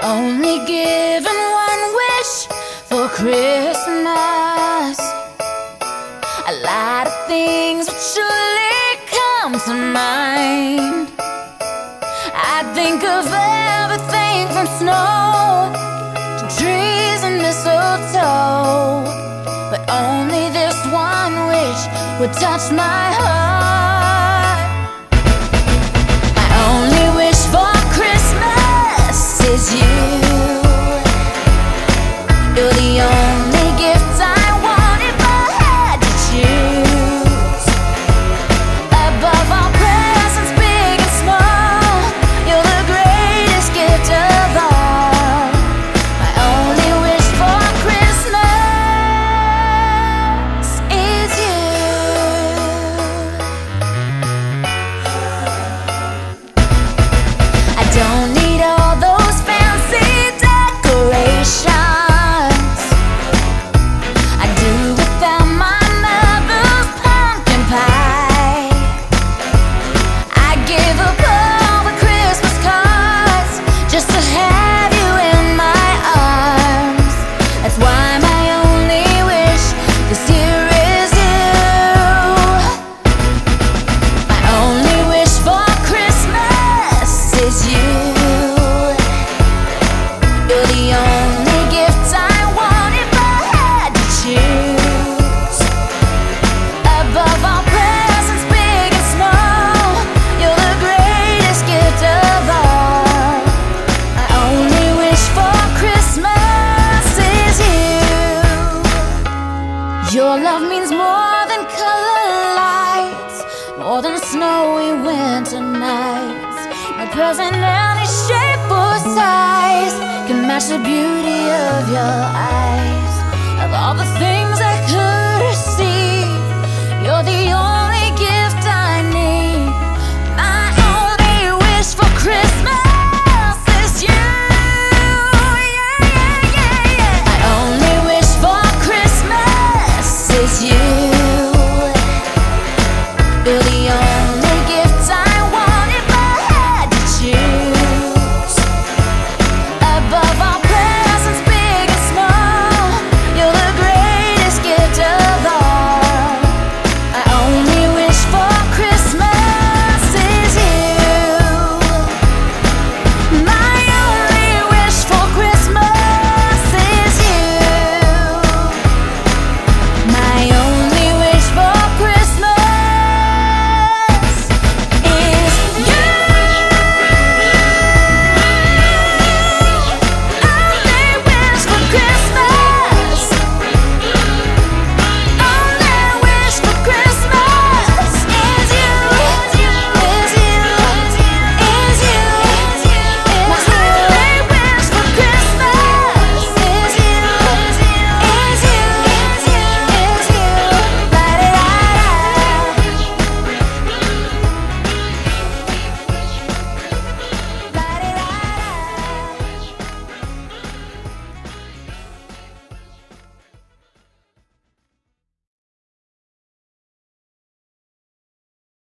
Only given one wish for Christmas. A lot of things would surely come to mind. I think of everything from snow to trees and mistletoe, but only this one wish would touch my heart. My only wish for Christmas is you. You're the only gift I want if I had to choose. Above all presents, big and small, you're the greatest gift of all. My only wish for Christmas is you. I don't need all those fancy decorations. Your love means more than color lights, more than snowy winter nights. No present any shape or size can match the beauty of your eyes. Of all the things I could see, you're the only